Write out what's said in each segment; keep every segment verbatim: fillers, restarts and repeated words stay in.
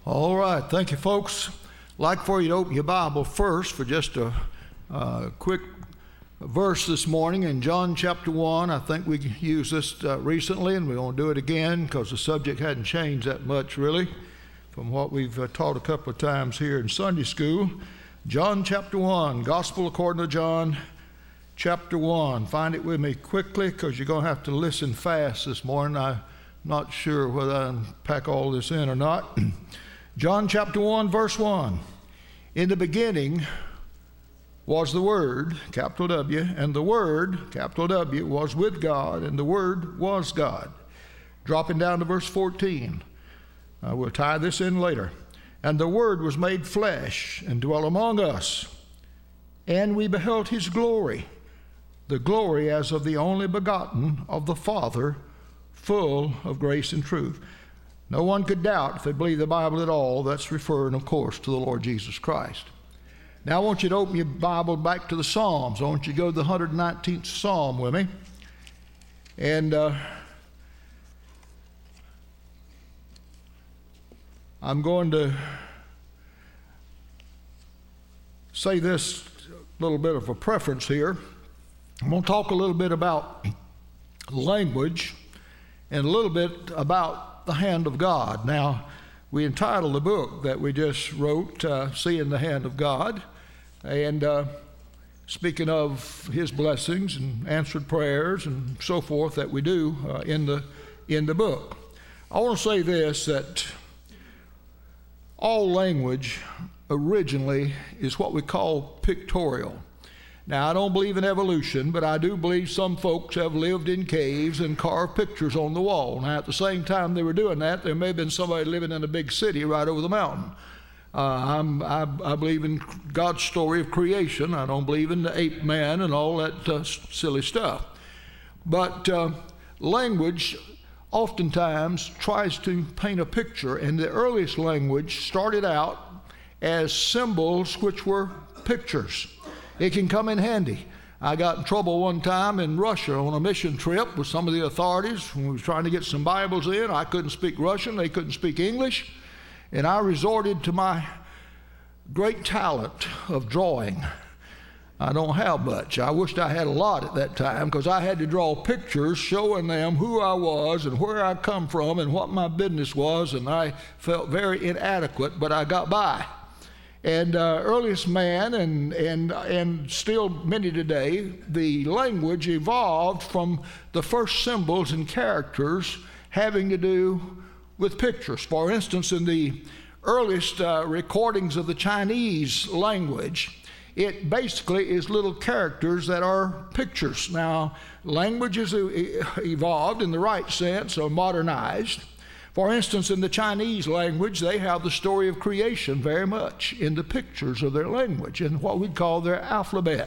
All right, thank you, folks. I'd like for you to open your Bible first for just a uh, quick verse this morning in John chapter one. I think we used this uh, recently, and we're going to do it again because the subject hadn't changed that much, really, from what we've uh, taught a couple of times here in Sunday school. John chapter one, Gospel according to John chapter one. Find it with me quickly because you're going to have to listen fast this morning. I'm not sure whether I can pack all this in or not. John chapter one, verse one. In the beginning was the Word, capital W, and the Word, capital W, was with God, and the Word was God. Dropping down to verse fourteen. Uh, we'll tie this in later. And the Word was made flesh and dwelt among us, and we beheld his glory, the glory as of the only begotten of the Father, full of grace and truth. No one could doubt, if they believe the Bible at all, that's referring, of course, to the Lord Jesus Christ. Now I want you to open your Bible back to the Psalms. I want you to go to the one hundred nineteenth Psalm with me. And uh, I'm going to say this little bit of a preference here. I'm going to talk a little bit about language and a little bit about the hand of God. Now, we entitled the book that we just wrote, uh, Seeing the Hand of God, and uh, speaking of his blessings and answered prayers and so forth that we do uh, in the in the book. I want to say this, that all language originally is what we call pictorial. Now, I don't believe in evolution, but I do believe some folks have lived in caves and carved pictures on the wall. Now, at the same time they were doing that, there may have been somebody living in a big city right over the mountain. Uh, I'm, I, I believe in God's story of creation. I don't believe in the ape man and all that uh, silly stuff. But uh, language oftentimes tries to paint a picture, and the earliest language started out as symbols which were pictures. It can come in handy. I got in trouble one time in Russia on a mission trip with some of the authorities when we were trying to get some Bibles in. I couldn't speak Russian, they couldn't speak English, and I resorted to my great talent of drawing. I don't have much. I wished I had a lot at that time because I had to draw pictures showing them who I was and where I come from and what my business was, and I felt very inadequate, but I got by. And uh, earliest man, and, and, and still many today, the language evolved from the first symbols and characters having to do with pictures. For instance, in the earliest uh, recordings of the Chinese language, it basically is little characters that are pictures. Now, languages evolved in the right sense or modernized. For instance, in the Chinese language, they have the story of creation very much in the pictures of their language and what we call their alphabet.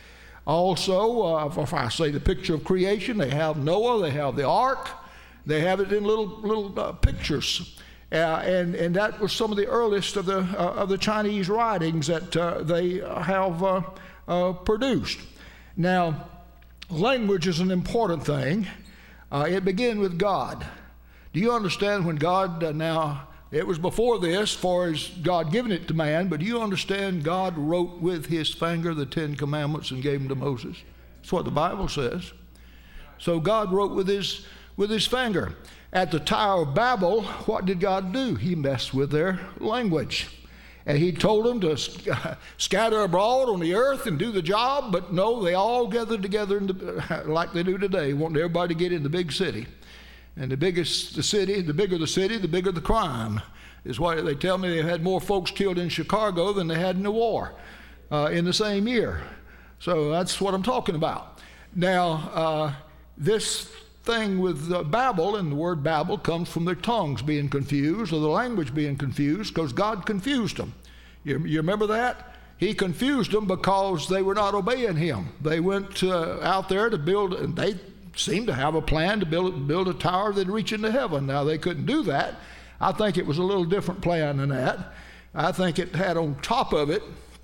Also, uh, if I say the picture of creation, they have Noah, they have the ark, they have it in little little uh, pictures. Uh, and, and that was some of the earliest of the, uh, of the Chinese writings that uh, they have uh, uh, produced. Now, language is an important thing. Uh, it began with God. Do you understand when God, uh, now, it was before this, as far as God giving it to man, but do you understand God wrote with his finger the Ten Commandments and gave them to Moses? That's what the Bible says. So God wrote with his, with his finger. At the Tower of Babel, what did God do? He messed with their language. And he told them to sc- scatter abroad on the earth and do the job, but no, they all gathered together in the, like they do today, wanting everybody to get in the big city. And the biggest the city, the bigger the city, the bigger the crime. Is why they tell me they had more folks killed in Chicago than they had in the war uh, in the same year. So that's what I'm talking about. Now, uh, this thing with uh, Babel, and the word Babel comes from their tongues being confused or the language being confused because God confused them. You, you remember that? He confused them because they were not obeying him. They went uh, out there to build, and they seemed to have a plan to build, build a tower that'd reach into heaven. Now, they couldn't do that. I think it was a little different plan than that. I think it had on top of it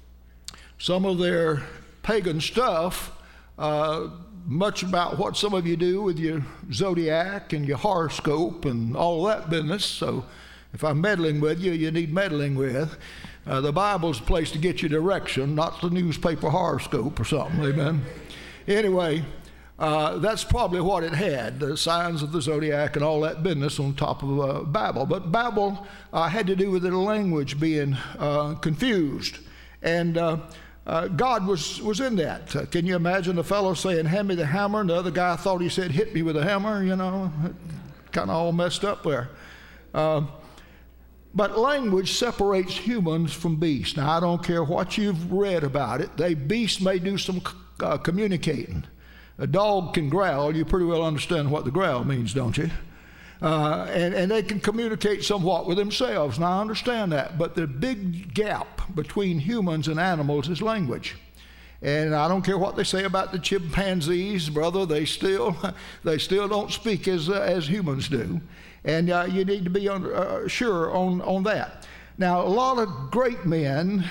some of their pagan stuff, uh, much about what some of you do with your zodiac and your horoscope and all that business. So If I'm meddling with you, you need meddling with. Uh, the Bible's a place to get you direction, not the newspaper horoscope or something, amen? Anyway, uh, that's probably what it had, the signs of the zodiac and all that business on top of uh, Babel. But Babel uh, had to do with the language being uh, confused. And uh, uh, God was, was in that. Uh, can you imagine the fellow saying, hand me the hammer, and the other guy thought he said, hit me with a hammer, you know? Kind of all messed up there. Uh, But language separates humans from beasts. Now, I don't care what you've read about it. They beasts may do some uh, communicating. A dog can growl. You pretty well understand what the growl means, don't you? Uh, and, and they can communicate somewhat with themselves. Now, I understand that. But the big gap between humans and animals is language. And I don't care what they say about the chimpanzees, brother. They still, they still don't speak as, uh, as humans do. And uh, you need to be on, uh, sure on, on that. Now, a lot of great men,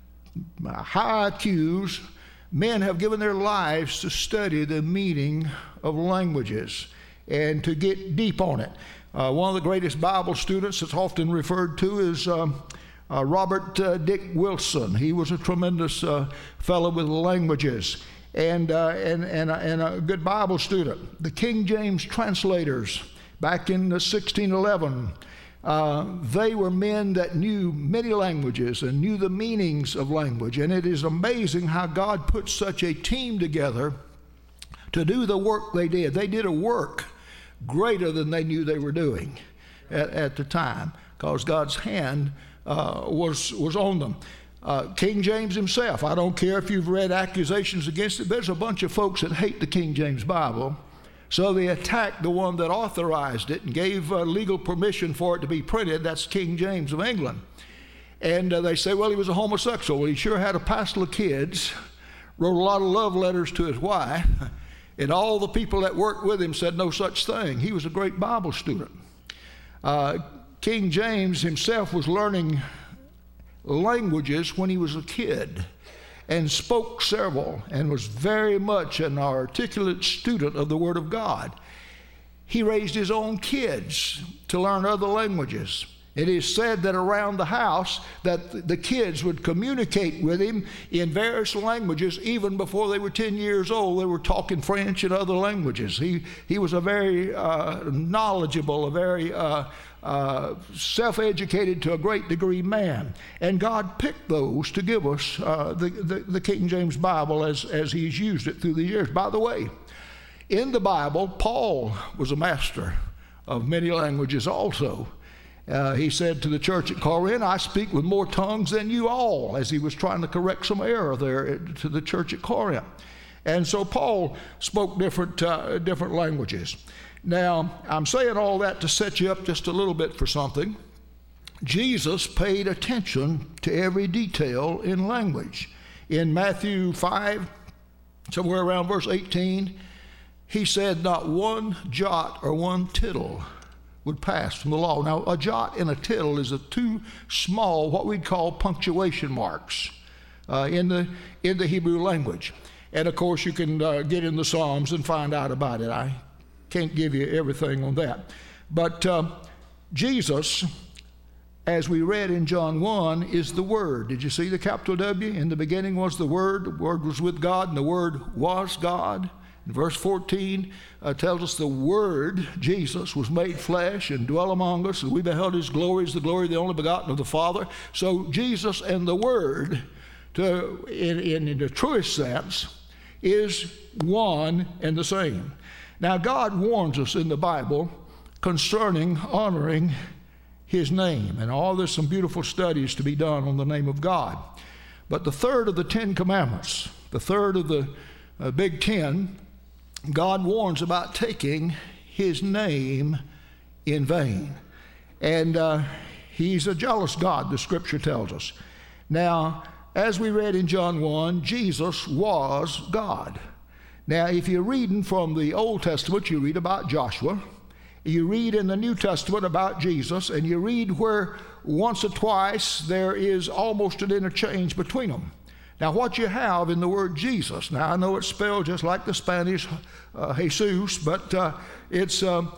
high I Qs, men have given their lives to study the meaning of languages and to get deep on it. Uh, one of the greatest Bible students that's often referred to is um, uh, Robert uh, Dick Wilson. He was a tremendous uh, fellow with languages and, uh, and, and, and a good Bible student. The King James translators, back in sixteen eleven, uh, they were men that knew many languages and knew the meanings of language. And it is amazing how God put such a team together to do the work they did. They did a work greater than they knew they were doing at, at the time, because God's hand uh, was, was on them. Uh, King James himself, I don't care if you've read accusations against it, there's a bunch of folks that hate the King James Bible. So they attacked the one that authorized it and gave uh, legal permission for it to be printed. That's King James of England. And uh, they say, well, he was a homosexual. Well, he sure had a passel of kids, wrote a lot of love letters to his wife, and all the people that worked with him said no such thing. He was a great Bible student. Uh, King James himself was learning languages when he was a kid, and spoke several, and was very much an articulate student of the Word of God. He raised his own kids to learn other languages. It is said that around the house that the kids would communicate with him in various languages even before they were ten years old. They were talking French and other languages. He, he was a very uh, knowledgeable, a very uh, uh, self-educated to a great degree man. And God picked those to give us uh, the, the, the King James Bible as, as he's used it through the years. By the way, in the Bible, Paul was a master of many languages also. Uh, he said to the church at Corinth, I speak with more tongues than you all, as he was trying to correct some error there to the church at Corinth. And so Paul spoke different, uh, different languages. Now, I'm saying all that to set you up just a little bit for something. Jesus paid attention to every detail in language. In Matthew five, somewhere around verse eighteen, he said not one jot or one tittle would pass from the law. Now, a jot and a tittle is a two small, what we'd call punctuation marks uh, in the in the Hebrew language. And of course, you can uh, get in the Psalms and find out about it. I can't give you everything on that. But uh, Jesus, as we read in John one, is the Word. Did you see the capital W? In the beginning was the Word. The Word was with God, and the Word was God. And verse fourteen uh, tells us the Word, Jesus, was made flesh and dwelt among us, and we beheld his glory as the glory of the only begotten of the Father. So Jesus and the Word, to, in, in, in the truest sense, is one and the same. Now, God warns us in the Bible concerning honoring his name, and all there's some beautiful studies to be done on the name of God. But the third of the Ten Commandments, the third of the uh, Big Ten, God warns about taking his name in vain. And uh, he's a jealous God, the scripture tells us. Now, as we read in John one, Jesus was God. Now, if you're reading from the Old Testament, you read about Joshua. You read in the New Testament about Jesus, and you read where once or twice there is almost an interchange between them. Now, what you have in the word Jesus, now I know it's spelled just like the Spanish uh, Jesus, but uh, it's, uh,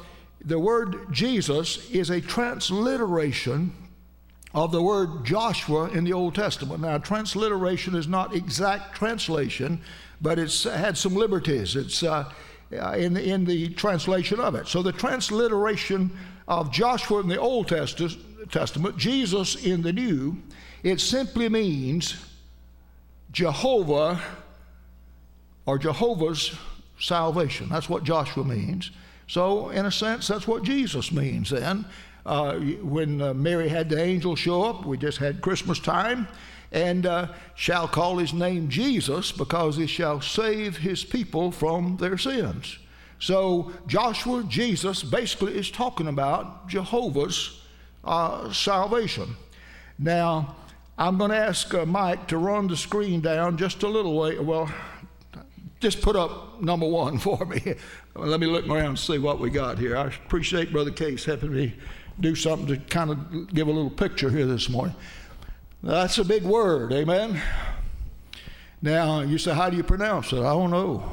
the word Jesus is a transliteration of the word Joshua in the Old Testament. Now, transliteration is not exact translation, but it's had some liberties. It's uh, in, the, in the translation of it. So the transliteration of Joshua in the Old Testament, Jesus in the New, it simply means Jehovah or Jehovah's salvation. That's what Joshua means. So in a sense, that's what Jesus means then. Uh, when uh, Mary had the angel show up, we just had Christmas time, and uh, shall call his name Jesus, because he shall save his people from their sins. So Joshua, Jesus, basically is talking about Jehovah's uh, salvation. Now, I'm going to ask uh, Mike to run the screen down just a little way. Well, just put up number one for me. Let me look around and see what we got here. I appreciate Brother Case helping me do something to kind of give a little picture here this morning. That's a big word, amen? Now, you say, how do you pronounce it? I don't know.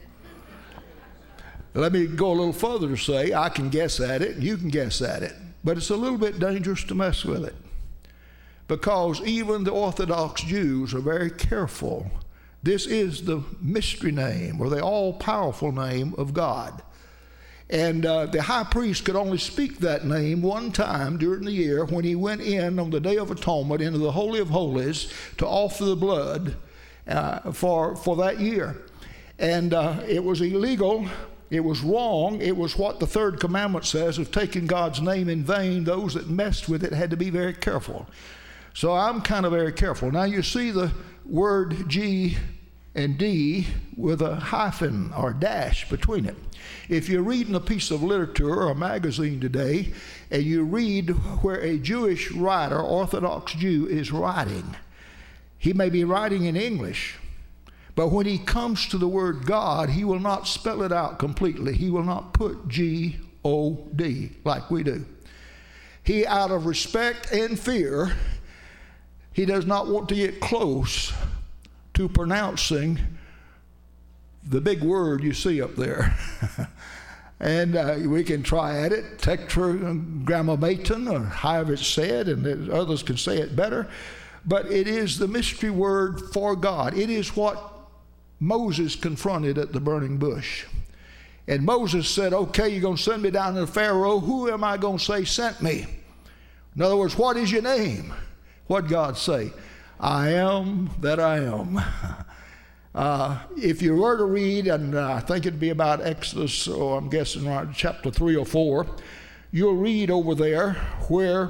Let me go a little further to say, I can guess at it, you can guess at it, but it's a little bit dangerous to mess with it, because even the Orthodox Jews are very careful. This is the mystery name, or the all-powerful name of God. And uh, the high priest could only speak that name one time during the year, when he went in on the Day of Atonement into the Holy of Holies to offer the blood uh, for, for that year. And uh, it was illegal. It was wrong. It was what the third commandment says of taking God's name in vain. Those that messed with it had to be very careful. So I'm kind of very careful. Now you see the word G and D with a hyphen or dash between it. If you're reading a piece of literature or a magazine today, and you read where a Jewish writer, Orthodox Jew, is writing, he may be writing in English, but when he comes to the word God, he will not spell it out completely. He will not put G O D like we do. He, out of respect and fear, he does not want to get close to pronouncing the big word you see up there. And uh, we can try at it, tetragrammaton, or however it's said, and others can say it better. But it is the mystery word for God. It is what Moses confronted at the burning bush. And Moses said, okay, you're going to send me down to the Pharaoh. Who am I going to say sent me? In other words, what is your name? What did God say? I am that I am. Uh, if you were to read, and uh, I think it'd be about Exodus, or I'm guessing right, chapter three or four, you'll read over there where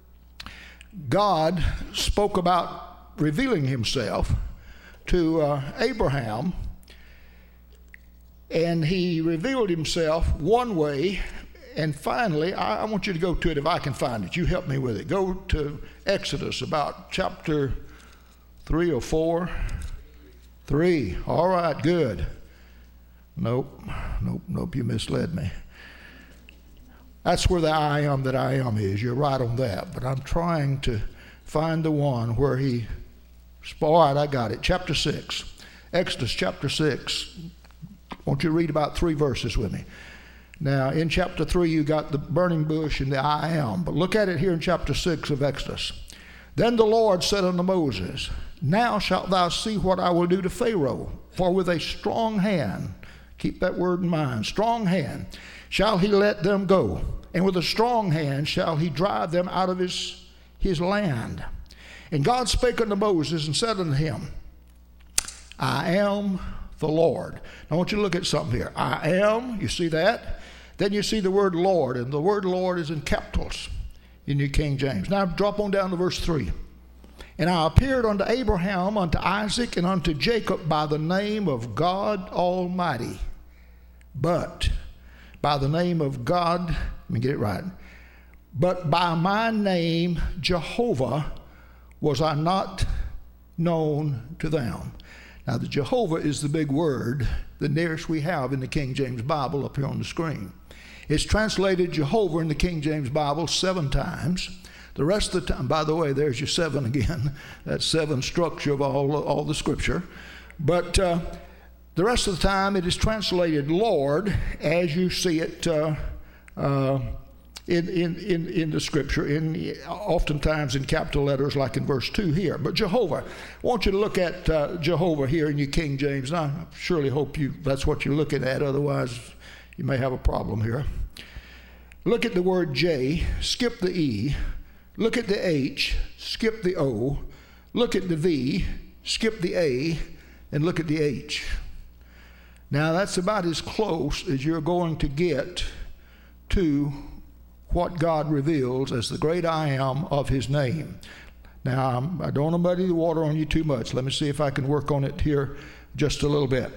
God spoke about revealing himself to uh, Abraham, and he revealed himself one way. And finally, I, I want you to go to it if I can find it. You help me with it. Go to Exodus, about chapter three or four. Three. All right, good. Nope, nope, nope, you misled me. That's where the I am that I am is. You're right on that. But I'm trying to find the one where he, all right, I got it. Chapter six. Exodus chapter six. Won't you read about three verses with me? Now, in chapter three, you got the burning bush and the I am. But look at it here in chapter six of Exodus. Then the Lord said unto Moses, now shalt thou see what I will do to Pharaoh, for with a strong hand, keep that word in mind, strong hand, shall he let them go, and with a strong hand shall he drive them out of his, his land. And God spake unto Moses and said unto him, I am the Lord. Now I want you to look at something here. I am, you see that? Then you see the word Lord, and the word Lord is in capitals in your King James. Now drop on down to verse three. And I appeared unto Abraham, unto Isaac, and unto Jacob by the name of God Almighty. But by the name of God, let me get it right. But by my name, Jehovah, was I not known to them. Now, the Jehovah is the big word, the nearest we have in the King James Bible up here on the screen. It's translated Jehovah in the King James Bible seven times. The rest of the time, by the way, there's your seven again. That's seven structure of all, all the scripture. But uh, the rest of the time, it is translated Lord, as you see it uh, uh, in, in, in, in the Scripture, in, oftentimes in capital letters like in verse two here. But Jehovah, I want you to look at uh, Jehovah here in your King James. And I surely hope you that's what you're looking at, otherwise you may have a problem here. Look at the word J, skip the E. Look at the H, skip the O. Look at the V, skip the A, and look at the H. Now that's about as close as you're going to get to what God reveals as the great I am of his name. Now, I'm, I don't want to muddy the water on you too much. Let me see if I can work on it here just a little bit.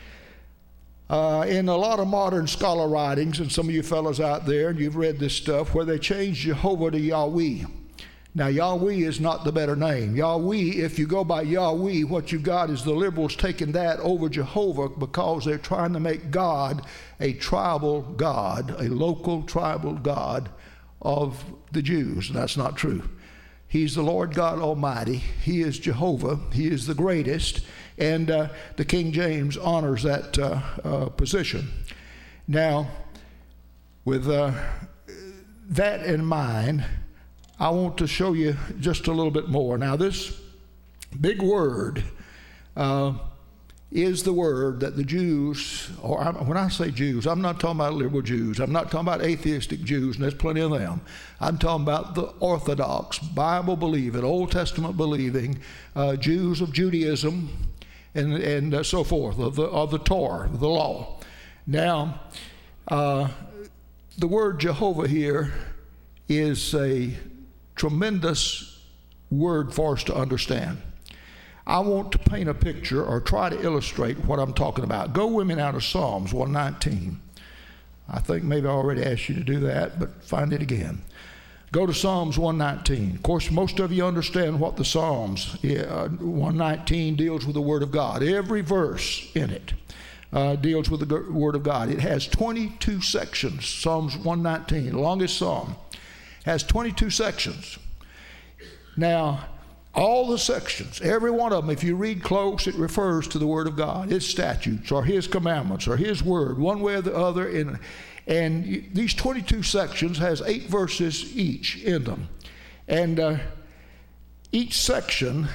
Uh, in a lot of modern scholar writings, and some of you fellows out there, and you've read this stuff, where they change Jehovah to Yahweh. Now, Yahweh is not the better name. Yahweh, if you go by Yahweh, what you've got is the liberals taking that over Jehovah because they're trying to make God a tribal God, a local tribal God of the Jews. And that's not true. He's the Lord God Almighty. He is Jehovah. He is the greatest. And uh, the King James honors that uh, uh, position. Now, with uh, that in mind, I want to show you just a little bit more. Now, this big word uh, is the word that the Jews, or I'm, when I say Jews, I'm not talking about liberal Jews. I'm not talking about atheistic Jews, and there's plenty of them. I'm talking about the Orthodox, Bible-believing, Old Testament-believing uh, Jews of Judaism and, and uh, so forth, of the, of the Torah, the law. Now, uh, the word Jehovah here is a tremendous word for us to understand. I want to paint a picture or try to illustrate what I'm talking about. Go with me now to Psalms one nineteen. I think maybe I already asked you to do that, but find it again. Go to Psalms one nineteen. Of course, most of you understand what the Psalms, uh, one nineteen deals with the Word of God. Every verse in it uh, deals with the Word of God. It has twenty-two sections. Psalms one nineteen, the longest psalm, has twenty-two sections. Now, all the sections, every one of them, if you read close, it refers to the Word of God, His statutes or His commandments or His Word, one way or the other. In, and these twenty-two sections has eight verses each in them. And uh, each section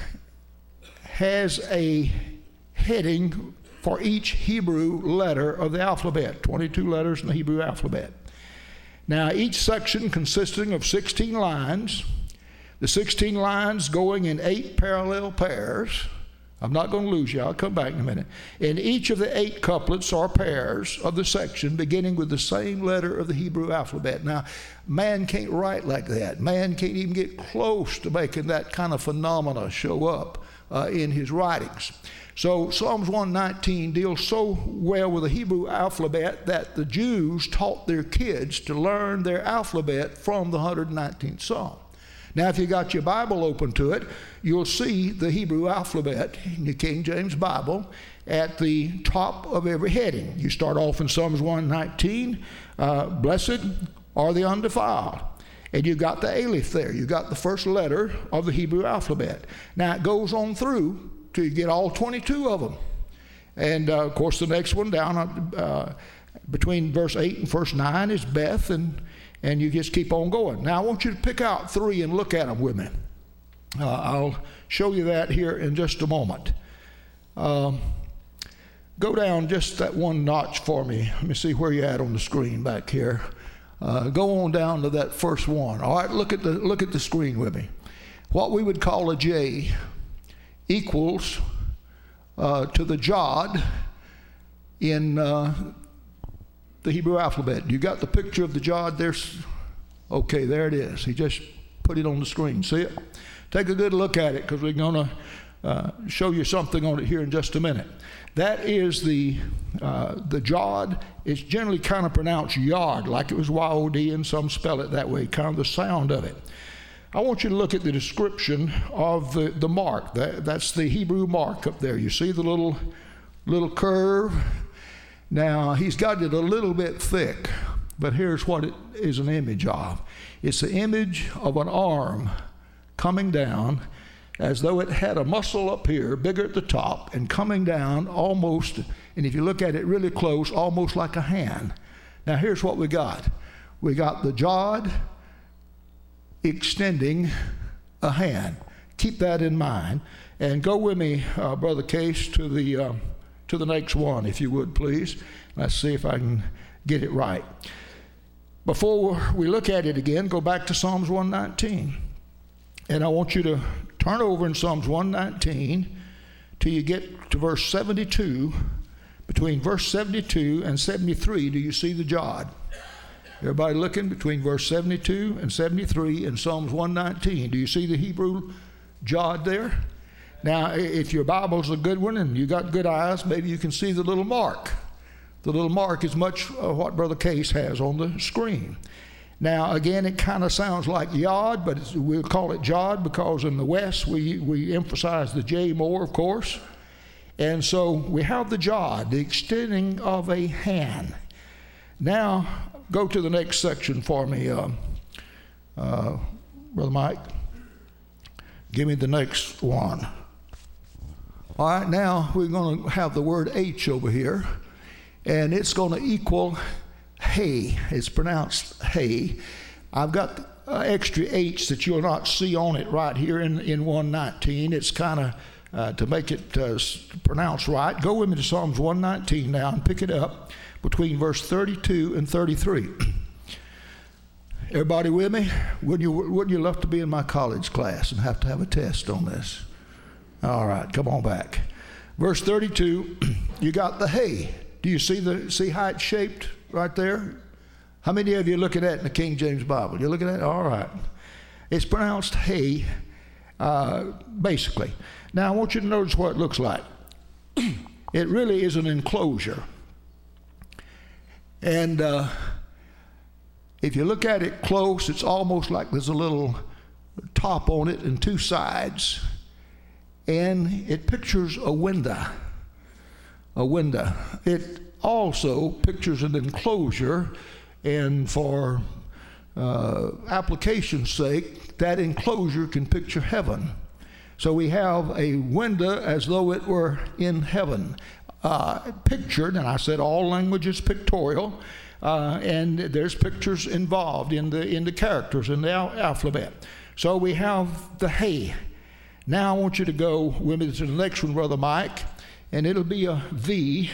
has a heading for each Hebrew letter of the alphabet, twenty-two letters in the Hebrew alphabet. Now, each section consisting of sixteen lines, the sixteen lines going in eight parallel pairs. I'm not going to lose you. I'll come back in a minute. And each of the eight couplets or pairs of the section beginning with the same letter of the Hebrew alphabet. Now, man can't write like that. Man can't even get close to making that kind of phenomena show up uh, in his writings. So Psalms one nineteen deals so well with the Hebrew alphabet that the Jews taught their kids to learn their alphabet from the one hundred nineteenth Psalm. Now, if you got your Bible open to it, you'll see the Hebrew alphabet in the King James Bible at the top of every heading. You start off in Psalms one nineteen, uh, blessed are the undefiled. And you got the Aleph there. You got the first letter of the Hebrew alphabet. Now, it goes on through till you get all twenty-two of them. And, uh, of course, the next one down uh, between verse eight and verse nine is Beth, and And you just keep on going. Now, I want you to pick out three and look at them with me. Uh, I'll show you that here in just a moment. Um, go down just that one notch for me. Let me see where you're at on the screen back here. Uh, go on down to that first one. All right, look at the look at the screen with me. What we would call a J equals uh, to the Jod in uh, the Hebrew alphabet. You got the picture of the Jod there? Okay, there it is. He just put it on the screen. See it? Take a good look at it, because we're going to uh, show you something on it here in just a minute. That is the uh, the Jod. It's generally kind of pronounced yard, like it was Y O D, and some spell it that way, kind of the sound of it. I want you to look at the description of the, the mark. That, that's the Hebrew mark up there. You see the little little curve? Now, he's got it a little bit thick, but here's what it is an image of. It's the image of an arm coming down as though it had a muscle up here, bigger at the top, and coming down almost, and if you look at it really close, almost like a hand. Now, here's what we got. we got the jod extending a hand. Keep that in mind. And go with me, uh, Brother Case, to the uh, to the next one, if you would, please. Let's see if I can get it right. Before we look at it again, go back to Psalms one nineteen. And I want you to turn over in Psalms one nineteen till you get to verse seventy-two. Between verse seventy-two and seventy-three, do you see the jod? Everybody looking between verse seventy-two and seventy-three in Psalms one nineteen. Do you see the Hebrew jod there? Now, if your Bible's a good one and you got good eyes, maybe you can see the little mark. The little mark is much of what Brother Case has on the screen. Now, again, it kind of sounds like yod, but it's, we'll call it jod because in the West we, we emphasize the J more, of course. And so we have the jod, the extending of a hand. Now, go to the next section for me, uh, uh, Brother Mike. Give me the next one. All right, now we're going to have the word H over here, and it's going to equal hey. It's pronounced hey. I've got uh, extra H that you'll not see on it right here in, in one nineteen. It's kind of uh, to make it uh, pronounced right. Go with me to Psalms one nineteen now and pick it up between verse thirty-two and thirty-three. Everybody with me? Wouldn't you, wouldn't you love to be in my college class and have to have a test on this? All right, come on back. Verse thirty-two, you got the hey. Do you see the see how it's shaped right there? How many of you are looking at it in the King James Bible? You're looking at it? All right. It's pronounced hey, uh, basically. Now, I want you to notice what it looks like. It really is an enclosure. And uh, if you look at it close, it's almost like there's a little top on it and two sides. And it pictures a window. A window. It also pictures an enclosure, and for uh, application's sake, that enclosure can picture heaven. So we have a window as though it were in heaven. Uh, pictured, and I said all language is pictorial, uh, and there's pictures involved in the in the characters in the al- alphabet. So we have the hey. Now I want you to go with me to the next one, Brother Mike, and it'll be a V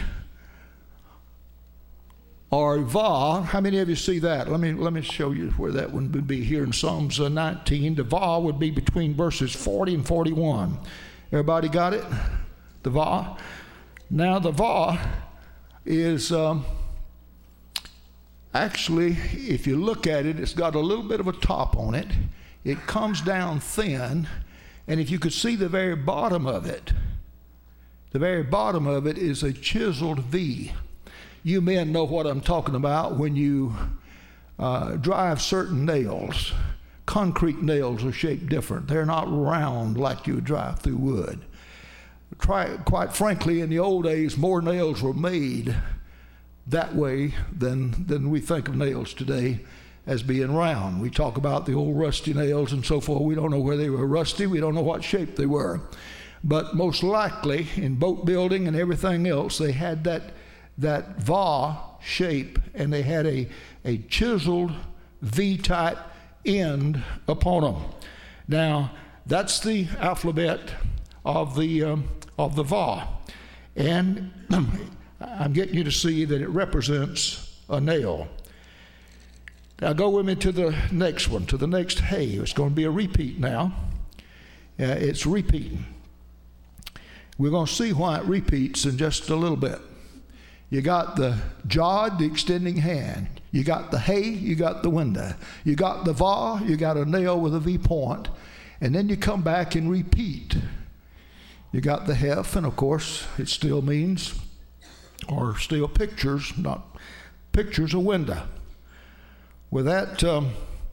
or Va. How many of you see that? Let me let me show you where that one would be here in Psalms nineteen. The Va would be between verses forty and forty-one. Everybody got it? The Va. Now the Va is um, actually, if you look at it, it's got a little bit of a top on it. It comes down thin. And if you could see the very bottom of it, the very bottom of it is a chiseled V. You men know what I'm talking about when you uh, drive certain nails. Concrete nails are shaped different. They're not round like you would drive through wood. Try, quite frankly, in the old days, more nails were made that way than, than we think of nails today as being round. We talk about the old rusty nails and so forth. We don't know where they were rusty. We don't know what shape they were. But most likely, in boat building and everything else, they had that, that Va shape, and they had a, a chiseled V-type end upon them. Now, that's the alphabet of the, um, of the Va. And I'm getting you to see that it represents a nail. Now go with me to the next one, to the next hey. It's going to be a repeat now. Uh, it's repeating. We're going to see why it repeats in just a little bit. You got the jod, the extending hand. You got the hey, you got the window. You got the Va, you got a nail with a V point. And then you come back and repeat. You got the hef, and of course it still means, or still pictures, not pictures, a window. With that, um,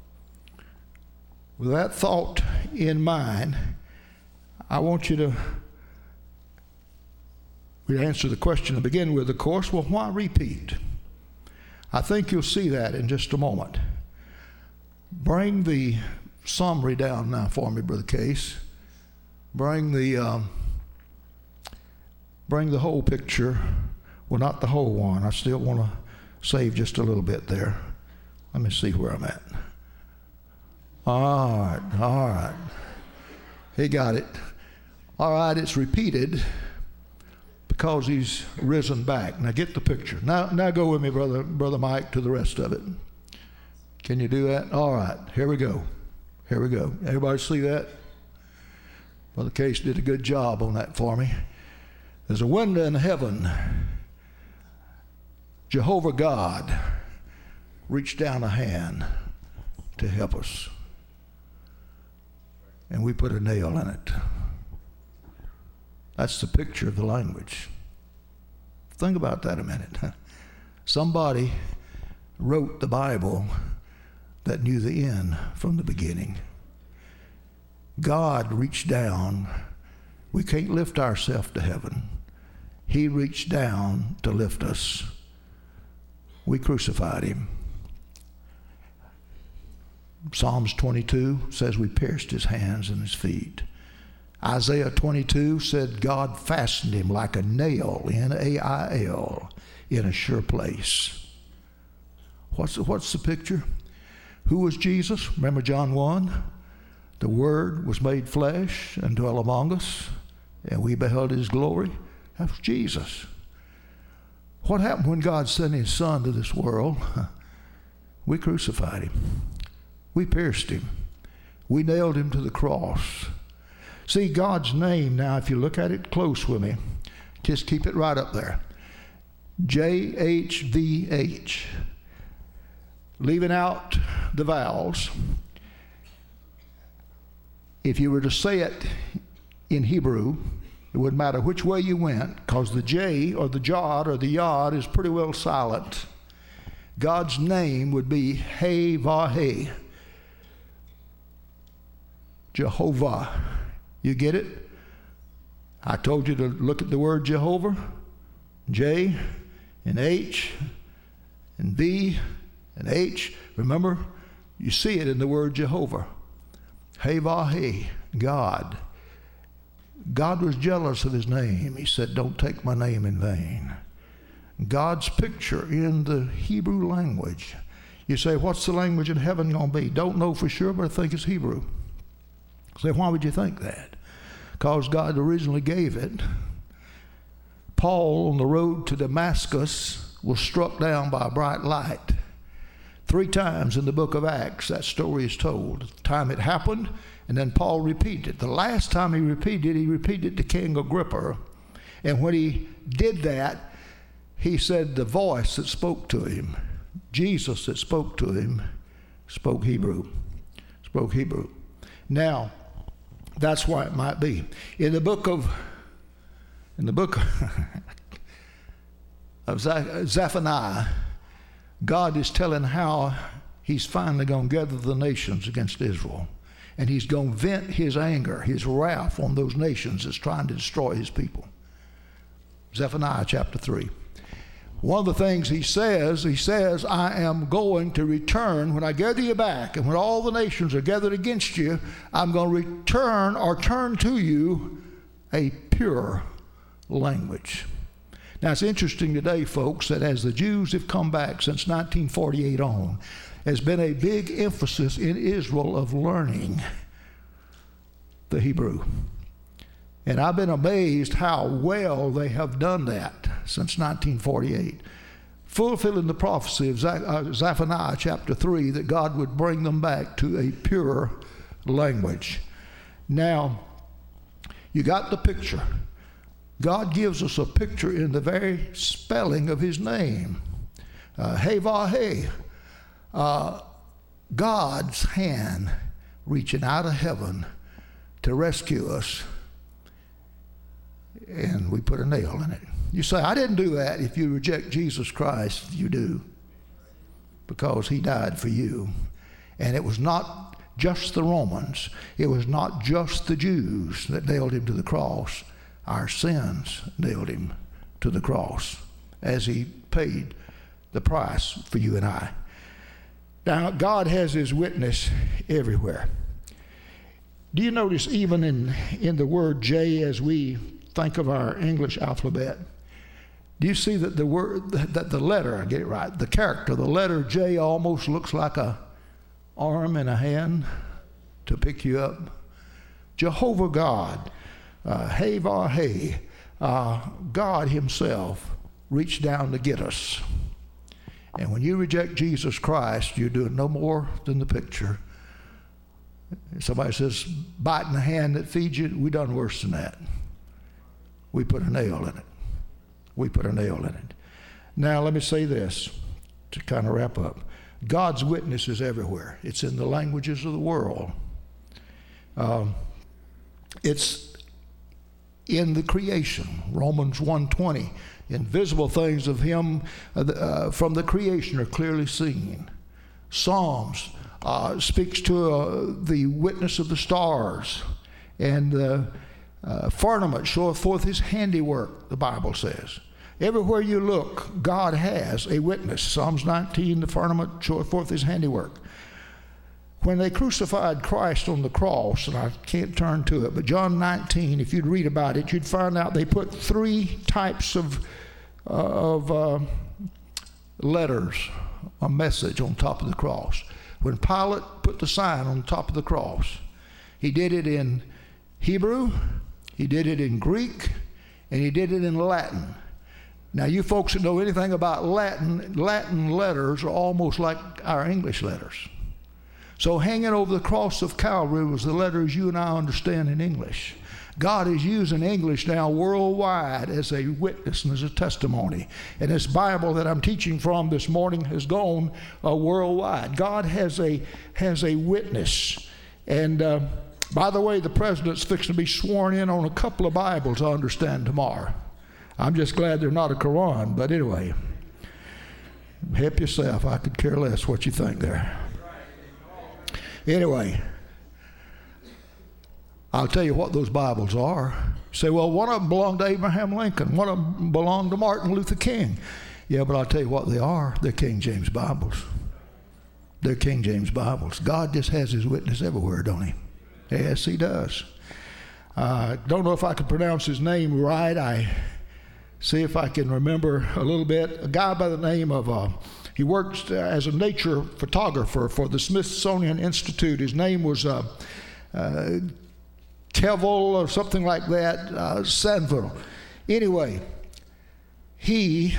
with that thought in mind, I want you to we answer the question to begin with, of course. Well, why repeat? I think you'll see that in just a moment. Bring the summary down now for me, Brother Case. Bring the um, bring the whole picture. Well, not the whole one. I still want to save just a little bit there. Let me see where I'm at. All right, all right. He got it. All right, it's repeated because he's risen back. Now get the picture. Now, now go with me, brother, brother Mike, to the rest of it. Can you do that? All right, here we go. Here we go. Everybody see that? Brother Case did a good job on that for me. There's a window in heaven. Jehovah God reached down a hand to help us. And we put a nail in it. That's the picture of the language. Think about that a minute. Somebody wrote the Bible that knew the end from the beginning. God reached down. We can't lift ourselves to heaven. He reached down to lift us. We crucified him. Psalms twenty-two says we pierced his hands and his feet. Isaiah twenty-two said God fastened him like a nail, N A I L, in a sure place. What's, what's the picture? Who was Jesus? Remember John one? The Word was made flesh and dwelt among us, and we beheld his glory. That was Jesus. What happened when God sent his Son to this world? We crucified him. We pierced him. We nailed him to the cross. See, God's name, now if you look at it close with me, just keep it right up there. J H V H. Leaving out the vowels. If you were to say it in Hebrew, it wouldn't matter which way you went, because the J or the Jod or the Yod is pretty well silent. God's name would be He Va He. Jehovah. You get it? I told you to look at the word Jehovah. J and H and V and H. Remember, you see it in the word Jehovah. He Va He, God. God was jealous of his name. He said, don't take my name in vain. God's picture in the Hebrew language. You say, what's the language in heaven going to be? Don't know for sure, but I think it's Hebrew. Say, why would you think that? Because God originally gave it. Paul, on the road to Damascus, was struck down by a bright light. Three times in the book of Acts, that story is told. The time it happened, and then Paul repeated it. The last time he repeated it, he repeated it to King Agrippa. And when he did that, he said the voice that spoke to him, Jesus that spoke to him, spoke Hebrew. Spoke Hebrew. Now, that's why it might be. In the book of, in the book of Zephaniah, God is telling how he's finally going to gather the nations against Israel. And he's going to vent his anger, his wrath on those nations that's trying to destroy his people. Zephaniah chapter three. One of the things he says, he says, I am going to return when I gather you back, and when all the nations are gathered against you, I'm going to return or turn to you a pure language. Now, it's interesting today, folks, that as the Jews have come back since nineteen forty-eight on, there's been a big emphasis in Israel of learning the Hebrew. And I've been amazed how well they have done that since nineteen forty-eight, fulfilling the prophecy of Zephaniah chapter three that God would bring them back to a pure language. Now, you got the picture. God gives us a picture in the very spelling of his name. Uh, He Va He. Uh, God's hand reaching out of heaven to rescue us. And we put a nail in it. You say, I didn't do that. If you reject Jesus Christ, you do. Because he died for you. And it was not just the Romans. It was not just the Jews that nailed him to the cross. Our sins nailed him to the cross as he paid the price for you and I. Now, God has his witness everywhere. Do you notice even in, in the word J, as we think of our English alphabet, Do you see that the word, that the letter, I get it right, the character, the letter J almost looks like a arm and a hand to pick you up? Jehovah God, uh, Hey Va Hey, uh, God himself reached down to get us. And when you reject Jesus Christ, you're doing no more than the picture. Somebody says, biting the hand that feeds you, we done worse than that. We put a nail in it. We put a nail in it. Now, let me say this to kind of wrap up. God's witness is everywhere. It's in the languages of the world. Um, it's in the creation. Romans one twenty. Invisible things of him uh, uh, from the creation are clearly seen. Psalms uh, speaks to uh, the witness of the stars. And the uh, firmament showeth forth his handiwork, the Bible says. Everywhere you look, God has a witness. Psalms nineteen, the firmament showeth forth his handiwork. When they crucified Christ on the cross, and I can't turn to it, but John nineteen, if you'd read about it, you'd find out they put three types of, uh, of uh, letters, a message on top of the cross. When Pilate put the sign on top of the cross, he did it in Hebrew, he did it in Greek, and he did it in Latin. Now, you folks that know anything about Latin, Latin letters are almost like our English letters. So hanging over the cross of Calvary was the letters you and I understand in English. God is using English now worldwide as a witness and as a testimony. And this Bible that I'm teaching from this morning has gone uh, worldwide. God has a, has a witness. And uh, by the way, the president's fixing to be sworn in on a couple of Bibles, I understand, tomorrow. I'm just glad they're not a Quran, but anyway, help yourself. I could care less what you think there. Anyway, I'll tell you what those Bibles are. You say, well, one of them belonged to Abraham Lincoln. One of them belonged to Martin Luther King. Yeah, but I'll tell you what they are. They're King James Bibles. They're King James Bibles. God just has his witness everywhere, don't he? Yes, he does. I uh, don't know if I can pronounce his name right. I see if I can remember a little bit. A guy by the name of... Uh, He worked as a nature photographer for the Smithsonian Institute. His name was uh, uh, Kevel or something like that, uh, Sanville. Anyway, he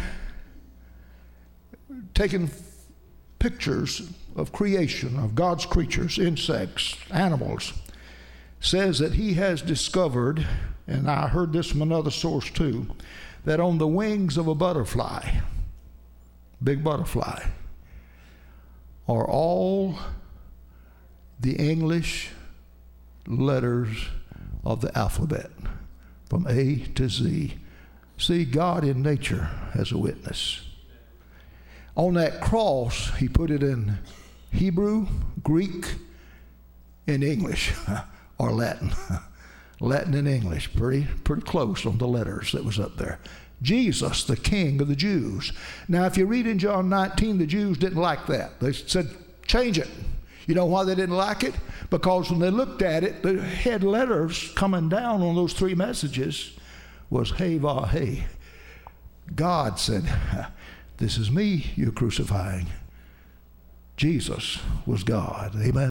taken pictures of creation, of God's creatures, insects, animals, says that he has discovered, and I heard this from another source too, that on the wings of a butterfly, big butterfly, are all the English letters of the alphabet from A to Z. See, God in nature has a witness. On that cross, he put it in Hebrew, Greek, and English, or Latin. Latin and English, pretty, pretty close on the letters that was up there. Jesus, the King of the Jews. Now, if you read in John nineteen, the Jews didn't like that. They said, change it. You know why they didn't like it? Because when they looked at it, the head letters coming down on those three messages was Hey Va Hey. God said, this is me you're crucifying. Jesus was God. Amen.